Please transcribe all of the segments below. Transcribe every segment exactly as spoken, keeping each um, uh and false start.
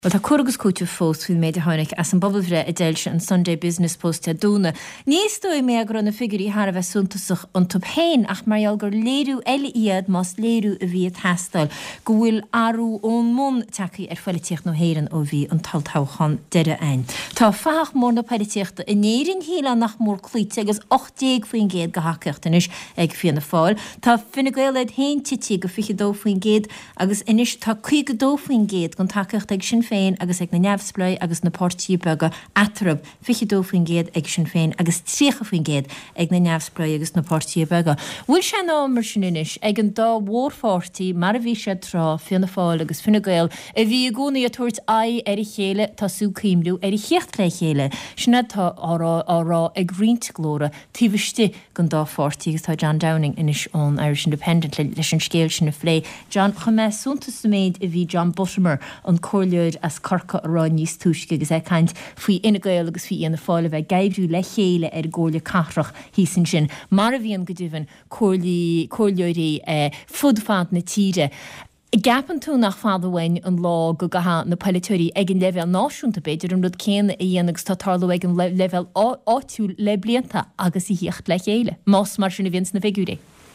Well, tá cuagus cúte fós fún méid tháinig as an bobbelhre a déilse an Sunday Business Post a dúna. Níos dói mé agran na figurí har a bheith suntasach an tubhéin ach marial gur léirú eile iad mas léirú a bhí a tastal. Go bhfuil arú ón mún tacaí ar feiletíocht nó héireann ó bhí an taltáchan deire ein. Tá fach mór na peiletíochta in éirin híla nach mór clúte agus ochtéag faoin géad go haceachta inis ag fianna fáil. Tá finna gailid héin tití go fiche dó faoin géad agus inis tá cuig go dó faoin géad gon taceachta ag sin féin agus ag na neamhsplai agus na pórtíí bega atrab fiche dó faoin géad ag sin féin agus trícha faoin géad ag na neamhsplai agus na pórtíí bega. Bhfuil sé ná mar sin inis ag an dá mhórfórtaí mar a bhí sé trá fianna fáil agus finna gail a bhí a gúnaí a tuairt ai ar i chéile tasú cíimliú ar i chécht le chéile. Sinna tá árá árá ag rint glóra tíbhaiste gan dá fórtaí agus tá John Downing inis ón Irish Independent leis an scéil sin na phlé. John, chu mé suntas méid a bhí John Buttimer an cóirleid as carcha ará níos túisce agus é caint faoi ina gail agus faoi ina fáil bheith gaibhrú le chéile ar ggóla carach hí san sin. Mar a bhíon go dtíobhann cóirleirí fudfad na tíre. Gapan tú nach fadhain an lá go gaha na peiletóirí ag an level náisiúnta beidir an rud céanna a dhéanagus tá tarlú ag an level áitiú le blianta agus i híocht le chéile. Más mar sinna bhíons na figúra.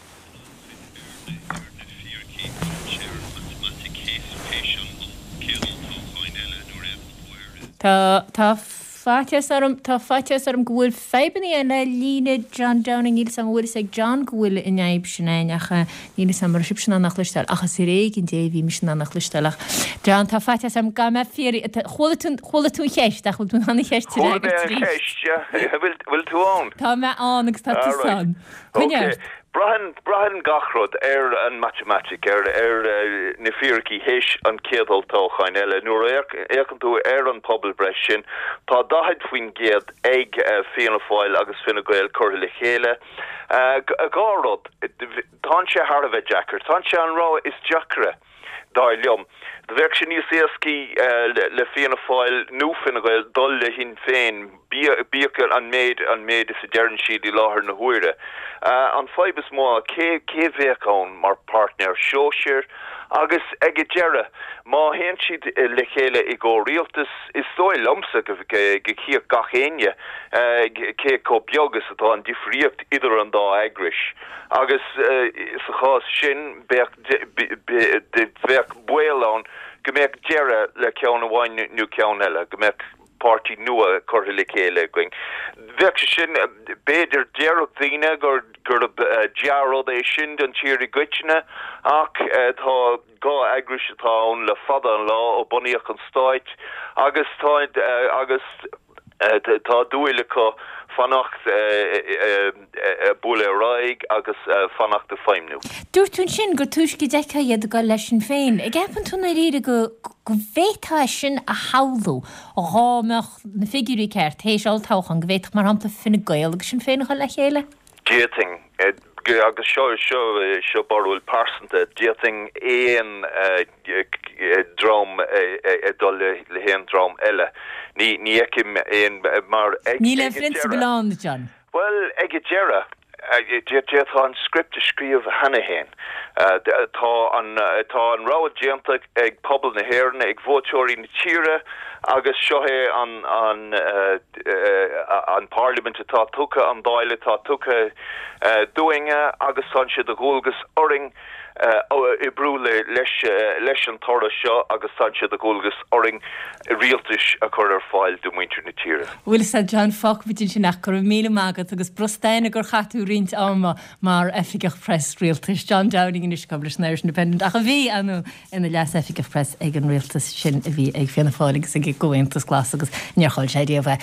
Tá tá fáteas arm tá fáteas arm gúil feibní a le lína John Downing íl sam bhfuil ag John gúil in éib sinnéach níla sam mar sib sinna nach listal achas ré gin dé bhí mis sinna nach listalach. John tá fáteas am ga me firí chola tún chola tún cheist ach tún hanna cheist trí. Chola cheist ja bhfuil bhfuil tú ón. Tá me an agus tá tú san. Cunne Brahan Brahan gachrod er an mathematic er er uh, na fíorcí héis an céadal tóchain eile nuair écan tú ar an pobl bresin tá dahaid faoin géad ag uh, fianna fáil agus finna gail chuir le chéile uh, a gárod tá sé har a bheith Jackar tá sé an rá is Jackra dá liom de bheith sin níos éascí le, le fianna fáil nó finna gail dul le hin féin bíocail an méid an méid is a dearan siad i láthair na huaire. Uh, an fibus má cé cé bhéacán mar partner seoir agus ag deireadh má héan siad le chéile i gcó rialtas is dóil lomsa go cíoh gachéine cé có beagas atá an difríocht idir an dá agris agus sa chás sin bheith builán go mbeadh deireadh le ceann amháin nó ceann eile go mbeadh party nua chuir le chéile going. Bheadh sin béidir dearach daoine gur gur dearad é sin don tíirí goitne ach tá gá agris atá ón le fada an lá ó bunaíoch an stáit agus tá agus tá dúile có fannacht bula raig agus fannacht de feimnú. Dúirtún sin gur túisci decha iad go leis sin féin. Ag gapan tú na riide go go bhétá sin a hallú ó hámeach na figurí ceart hééis altáchan go bhéach mar hamta finna gail agus sin féin le chéile? Déting agus seo seo seo barúil pásanta déting éon drom dul le héan drom eile. Ní ní eicim éon mar Ní le flintsa goláán John. Well, ag deireadh Dé tá an script a scríomh hena héin. Tá an tá an rád déanta ag pobl na hhéirna ag bhóteoirí na tíre agus seohé an an an Parliament atá tucha an dáile tá tucha doinge agus san siad a ghúlgus oring i brúle leis leis an tora seo agus san siad a ghúlgus oring rialtas a chur ar fáil do muintir na tíre. Bhfuil sa John Fock bitin sin nach gur míle mágad agus brostéine gur chatú rint áma mar Effigeach Press rialtas John Downing in Iscablis Irish Independent ach a bhí anú ina leas Effigeach Press ag an rialtas sin a bhí ag fianna fáil agus ag gohaintas glas agus nearchail sé díobh